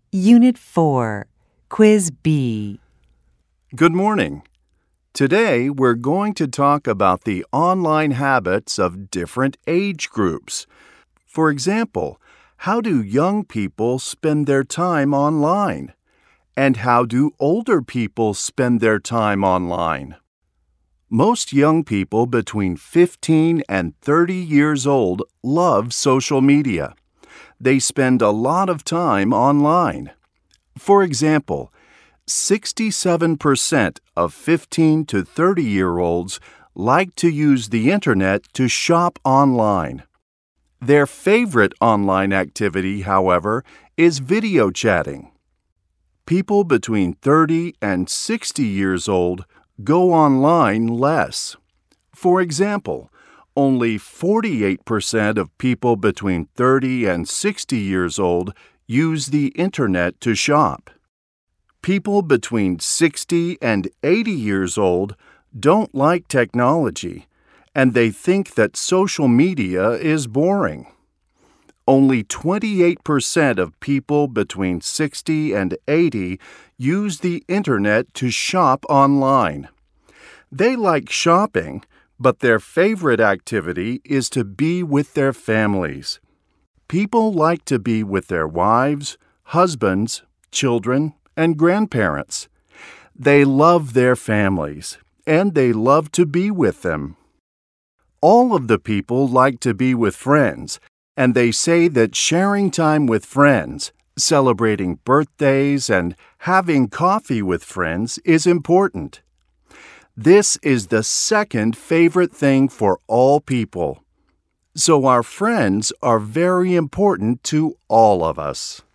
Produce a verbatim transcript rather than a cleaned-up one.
Unit four, Quiz B. Good morning. Today we're going to talk about the online habits of different age groups. For example, how do young people spend their time online? And how do older people spend their time online? Most young people between fifteen and thirty years old love social media. They spend a lot of time online. For example, sixty-seven percent of fifteen to thirty-year-olds like to use the internet to shop online. Their favorite online activity, however, is video chatting. People between thirty and sixty years old go online less. For example, only forty-eight percent of people between thirty and sixty years old use the internet to shop. People between sixty and eighty years old don't like technology, and they think that social media is boring. Only twenty-eight percent of people between sixty and eighty use the internet to shop online. They like shopping, but their favorite activity is to be with their families. People like to be with their wives, husbands, children, and grandparents. They love their families, and they love to be with them. All of the people like to be with friends, and they say that sharing time with friends, celebrating birthdays, and having coffee with friends is important. This is the second favorite thing for all people. So our friends are very important to all of us.